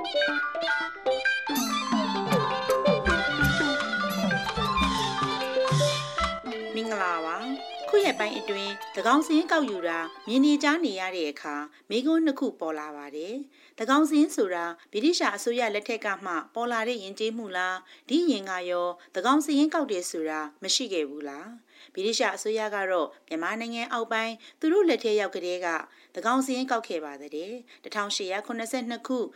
မင်္ဂလာပါခုရဲ့ပိုင်းအတွင်းသကောင်စင်းကောက်ယူတာမြင်းနေကြားနေရတဲ့အခါမိကုန်းနှစ်ခုပေါ်လာပါတယ်သကောင်စင်းဆိုတာဗြိတိရှအစိုးရလက်ထက်ကမှပေါ်လာတဲ့ယဉ်ကျေးမှုလားဒီယင်ကရောသကောင်စင်းကောက်တယ်ဆိုတာမရှိခဲ့ဘူးလားဗြိတိရှအစိုးရကတော့မြန်မာနိုင်ငံအောက်ပိုင်းသူတို့လက်ထက်ရောက်ကတည်းကသကောင်စင်းကောက်ခဲ့ပါတဲ့1882ခု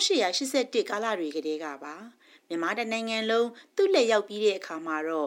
1881ကာလတွေကတည်းကပါမြန်မာနိုင်ငံလုံးသူ့လက်ရောက်ပြီးတဲ့အခါမှာတော့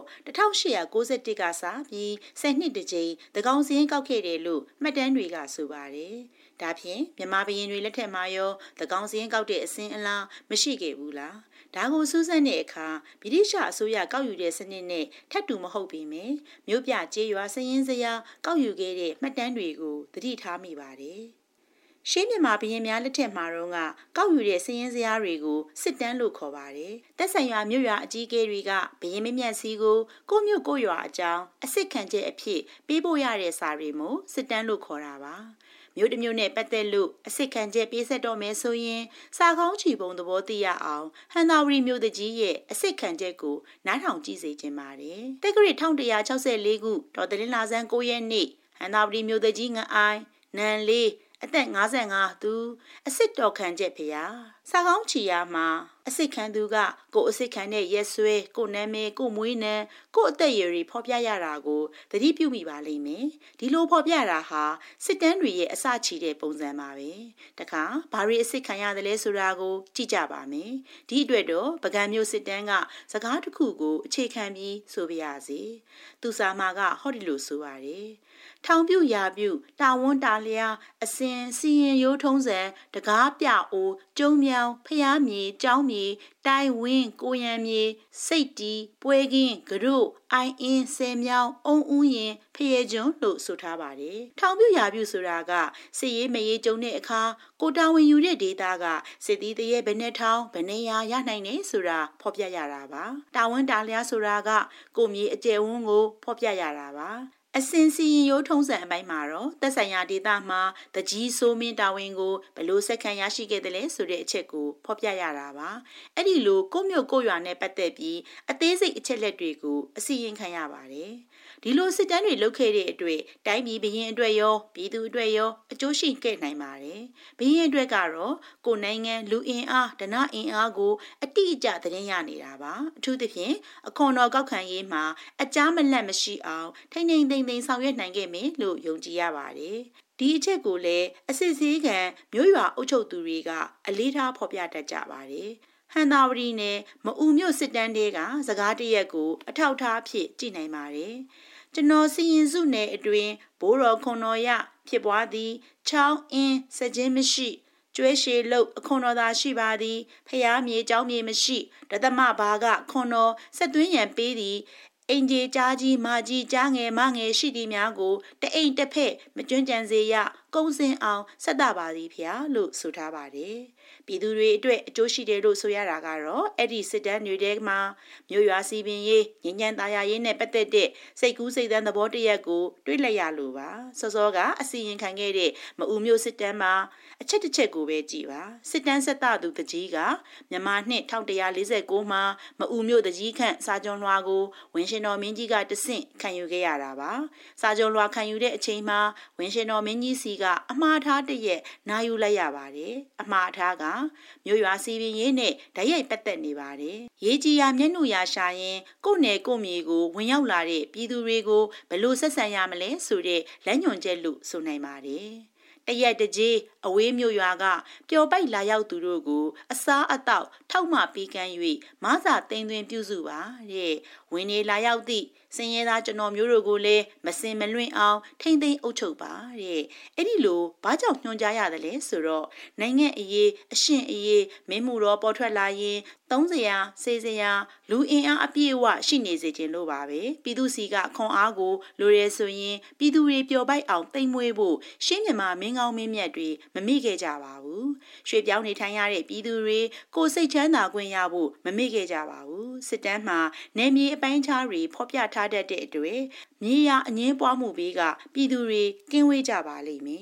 1891ကစပြီး10နှစ်တစ်ကြိမ်သကောင်စင်းကောက်ခဲ့တယ်လို့မှတ်တမ်းတွေကဆိုပါတယ်။ဒါဖြင့်မြန်မာဘုရင်တွေလက်ထက်မှာရောသကောင်စင်းကောက်တဲ့အစင်းအလားမရှိခဲ့ဘူးလား။ဒါကိုစူးစမ်းတဲ့အခါဗြိတိရှအစိုးရကောက်ယူတဲ့စနစ်နဲ့ထပ်တူမဟုတ်ပေမယ့်မြို့ပြကျေးရွာစည်ရင်းစရာကောက်ယူခဲ့တဲ့မှတ်တမ်းတွေကိုသတိထားမိပါတယ်။ရှင်းမြန်မာဘုရင်များလက်ထက်မှာတော့ကောက်ယူတဲ့စည်ရင်းစရာတွေကိုစစ်တမ်းလို့ခေါ်ပါတယ်။သက်ဆိုင်ရာမြို့ရွာအကြီးအကဲတွေကဘုရင်မမြတ်စီကိုကိုမြို့ကိုရွာအကြောင်းအစစ်ခံချက်အဖြစ်ပေးပို့ရတဲ့စာတွေမို့စစ်တမ်းလို့ခေါ်တာပါ။မြို့တစ်မြို့နဲ့ပတ်သက်လို့အစစ်ခံချက်ပေးဆက်တော့မယ်ဆိုရင်စာကောင်းချီပုံသဘောသိရအောင်ဟန်သာဝရီမြို့တကြီးရဲ့အစစ်ခံချက်ကိုနားထောင်ကြည့်စေချင်ပါတယ်။တက္ကရာ1164ခုတော်တလင်းလာဆန်း9ရက်နေ့ဟန်သာဝရီမြို့တကြီးငအိုင်နန်လေးအသက်55သူအစစ်တော်ခံချက်ဖေယာစာကောင်းချီယာမှာအစစ်ခံသူကကိုအစစ်ခံတဲ့ရက်ဆွဲကိုနာမည်ကိုမွေးနံကိုအသက်အရွယ်တွေဖော်ပြရတာကိုသတိပြုမိပါလိမ့်မယ်ဒီလိုဖော်ပြတာဟာစစ်တမ်းတွေရဲ့အစချီတဲ့ပုံစံပါပဲတခါဘာတွေအစစ်ခံရတယ်လဲဆိုတာကိုကြည့်ကြပါမယ်ဒီအတွက်တော့ပကံမျိုးစစ်တမ်းကစကားတစ်ခုကိုအခြေခံပြီးဆိုပြရစီသူစာမာကဟောဒီလိုဆိုပါတယ်ထောင်ပြုရာပြုတာဝန်းတာလျာအစင်စီရင်ရိုးထုံးစံတကားပြအိုကျုံမြောင်ဖျားမြေကျောင်းမြေတိုင်ဝင်းကိုရံမြေစိတ်တီပွဲကင်းကရုအိုင်အင်းဆယ်မြောင်အုံဦးရင်ဖျဲကျွန်းလို့ဆိုထားပါတယ်ထောင်ပြုရာပြုဆိုတာကစစ်ရေးမရေးကျုံတဲ့အခါကိုတာဝန်ယူတဲ့ဒေတာကစစ်သည်တရဲ့ဘယ်နဲ့ထောင်ဘယ်နေရာရနိုင်နေဆိုတာဖော်ပြရတာပါတာဝန်တာလျာဆိုတာကကိုမြေအကျယ်ဝန်းကိုဖော်ပြရတာပါအစင်စီရင်ရိုးထုံးစံအပိုင်းမှာတော့သက်ဆိုင်ရာဒေသမှာတကြီးဆိုးမင်းတာဝန်ကိုဘလို့စက္ကန့်ရရှိခဲ့တယ်လဲဆိုတဲ့အချက်ကိုဖော်ပြရတာပါအဲ့ဒီလိုကိုမြို့ကိုရွာနဲ့ပတ်သက်ပြီးအသေးစိတ်အချက်လက်တွေကိုအစီရင်ခံရပါတယ်ဒီလိုစစ်တမ်းတွေလုပ်ခဲ့တဲ့အတွက်တိုင်းပြည်ဘုရင်အတွက်ရောပြည်သူအတွက်ရောအကျိုးရှိခဲ့နိုင်ပါတယ်ဘုရင်အတွက်ကတော့ကိုနိုင်ငံလူအင်အားဓနအင်အားကိုအတိအကျသတင်းရနေတာပါအထူးသဖြင့်အခွန်တော်ကောက်ခံရေးမှာအကြားမလန့်မရှိအောင်ထိန်းထိန်းသိမ်းသိမ်းဆောင်ရွက်နိုင်ခဲ့မယ်လို့ယုံကြည်ရပါတယ်ဒီအချက်ကိုလည်းအစစ်ဆေးခံမြို့ရွာအုပ်ချုပ်သူတွေကအလေးထားဖော်ပြတတ်ကြပါတယ်ဟန်သာဝရီနဲ့မအူမြို့စစ်တမ်းတွေကစကားတရက်ကိုအထောက်ထားဖြစ်ကြည့်နိုင်ပါတယ်ကျွန်တော်စီရင်စုနယ်အတွင်းဘိုးတော်ခွန်တော်ရဖြစ်ပွားသည်ချောင်းအင်းစခြင်းမရှိကျွဲရှည်လုတ်အခွန်တော်သာရှိပါသည်ဖျားမြေကျောင်းမြေမရှိတသမဘာကခွန်တော်ဆက်သွင်းရန်ပေးသည်အင်ဂျီကြားကြီးမာကြီးကြားငယ်မငယ်ရှိသည်များကိုတအိမ်တစ်ဖက်မကျွန်းကြံစေရကုံစင်အောင်ဆက်တာပါသည်ဖျားလို့ဆိုထားပါတယ်ပြည်သူတွေအတွက်အကျိုးရှိတယ်လို့ဆိုရတာကတော့အဲ့ဒီစစ်တမ်းတွေထဲမှာမြို့ရွာစီပင်ရေးငញ្ញံသားရရေးနဲ့ပတ်သက်တဲ့စိတ်ကူးစိတ်သန်းသဘောတရက်ကိုတွေးလိုက်ရလို့ပါစောစောကအစီရင်ခံခဲ့တဲ့မအူမြို့စစ်တမ်းမှာအချက်တစ်ချက်ကိုပဲကြည်ပါစစ်တမ်းဆက်တာသူတကြီးကမြန်မာနှစ်1149မှာမအူမြို့တကြီးခန့်စာကြုံလွှာကိုဝင်းရှင်တော်မင်းကြီးကတဆင့်ခံယူခဲ့ရတာပါစာကြုံလွှာခံယူတဲ့အချိန်မှာဝင်းရှင်တော်မင်းကြီးစီကအမှားထားတရက်နာယူလိုက်ရပါတယ်အမှားထားကမြို့ရွာစီပင်ရေးနဲ့ဓာတ်ရိုက်ပတ်သက်နေပါတယ်ရေးကြီးရာမျက်နှာရာရှာရင်ကိုယ်နယ်ကိုမြေကိုဝင်ရောက်လာတဲ့ပြည်သူတွေကိုဘယ်လိုဆက်ဆံရမလဲဆိုတဲ့လမ်းညွှန်ချက်လို့ဆိုနိုင်ပါတယ်တရက်တကြီးအဝေးမြို့ရွာကပျော်ပိုက်လာရောက်သူတို့ကိုအစားအသောက်ထောက်မှပေးကမ်း၍မဆာသိမ်းသွင်းပြုစုပါတဲ့ဝင်နေလာရောက်သည့်စင်ရဲသားကျွန်တော်မျိုးတို့ကိုလည်းမစင်မလွင့်အောင်ထိမ့်သိမ်းအုပ်ချုပ်ပါတဲ့အဲ့ဒီလိုဘာကြောင့်ညွှန်ကြားရတယ်လဲဆိုတော့နိုင်ငံအရေးအရှင်အရေးမင်းမှုတော်ပေါ်ထွက်လာရင်သုံးစရာစေစရာလူအင်အားအပြည့်အဝရှိနေစေခြင်းလို့ပါပဲပြည်သူစီကခွန်အားကိုလိုရဲဆိုရင်ပြည်သူတွေပျော်ပိုက်အောင်တိမ်မွေးဖို့ရှင်းမြန်မာမင်းကောင်းမင်းမြတ်တွေမမိခဲ့ကြပါဘူးရွှေပြောင်းနေထိုင်ရတဲ့ပြည်သူတွေကိုစိတ်ချမ်းသာခွင့်ရဖို့မမိခဲ့ကြပါဘူးစစ်တမ်းမှာနယ်မြေအပိုင်းခြားတွေဖော်ပြထားတတ်တဲ့အတွက်မြေယာအငင်းပွားမှုဘေးကပြည်သူတွေကင်းဝေးကြပါလိမ့်မယ်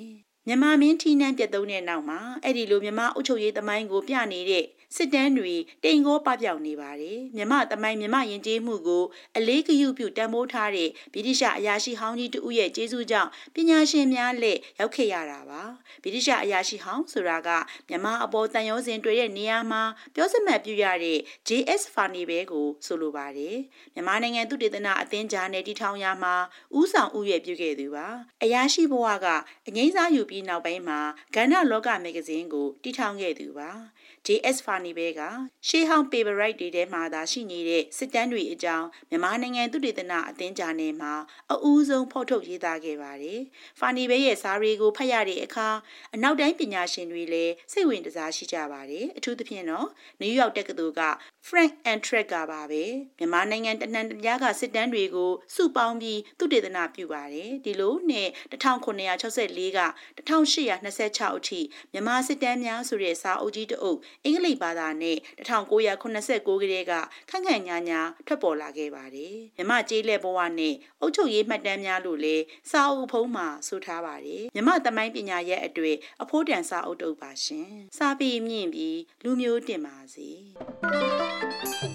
မြန်မာမင်းထီးနှံပြတ်သုံးတဲ့နောက်မှာအဲ့ဒီလိုမြန်မာအုပ်ချုပ်ရေးသမိုင်းကိုပြနေတဲ့စစ်တမ်းတွေတိမ်ကောပပျောက်နေပါတယ်မြန်မာသမိုင်းမြန်မာယဉ်ကျေးမှုကိုအလေးဂရုပြုတန်ဖိုးထားတဲ့ဗြိတိရှအရာရှိဟောင်းကြီးတဦးရဲ့ကျေးဇူးကြောင့်ပညာရှင်များလက်ရောက်ခဲ့ရတာပါဗြိတိရှအရာရှိဟောင်းဆိုတာကမြန်မာအပေါ်တန်ရုံးစင်တွေ့တဲ့နေရာမှာပြောစမှတ်ပြုရတဲ့ JS ဖာနီဘဲကိုဆိုလိုပါတယ်မြန်မာနိုင်ငံသုတေသနအသင်းကြားနဲ့တည်ထောင်ရာမှာဦးဆောင်ဦးရွက်ပြုခဲ့သူပါအရာရှိဘဝကအငိမ့်စားယူပြီးနောက်ပိုင်းမှာကဏ္ဍလောကမဂ္ဂဇင်းကိုတည်ထောင်ခဲ့သူပါ JS ဖာနီဘဲကရှေးဟောင်းပေပရိုက်တွေထဲမှာသာရှိနေတဲ့စစ်တမ်းတွေအကြောင်းမြန်မာနိုင်ငံသုတေသနအသင်းကြားနယ်မှာအဦးဆုံးဖော်ထုတ်ရေးသားခဲ့ပါတယ်ဖာနီဘဲရဲ့စာတွေကိုဖတ်ရတဲ့အခါအနောက်တိုင်းပညာရှင်တွေလည်းစိတ်ဝင်စားရှိကြပါတယ်အထူးသဖြင့်တော့နယူးယောက်တက္ကသိုလ်က Frank Antrek ကပါပဲမြန်မာနိုင်ငံတနင်္လာနေ့ကစစ်တမ်းတွေကိုစုပေါင်းပြီးသုတေသနပြုပါတယ်ဒီလိုနဲ့1964က1826အထိမြန်မာစစ်တမ်းများဆိုတဲ့စာအုပ်ကြီးတအုပ်အင်္ဂလိပ်ဘာသာနဲ့1989ကတည်းကခန့်ခန့်ညာညာထွက်ပေါ်လာခဲ့ပါတယ်မြန်မာကျေးလက်ဘဝနဲ့အုပ်ချုပ်ရေးမှတ်တမ်းများလို့လည်းစာအုပ်ဖုံးမှာဆိုထားပါတယ်မြန်မာသမိုင်းပညာရဲ့အတွေ့အဖို့တန်စာအုပ်တုပ်ပါရှင်စာပေမြင့်ပြီးလူမျိုးတင်ပါစေ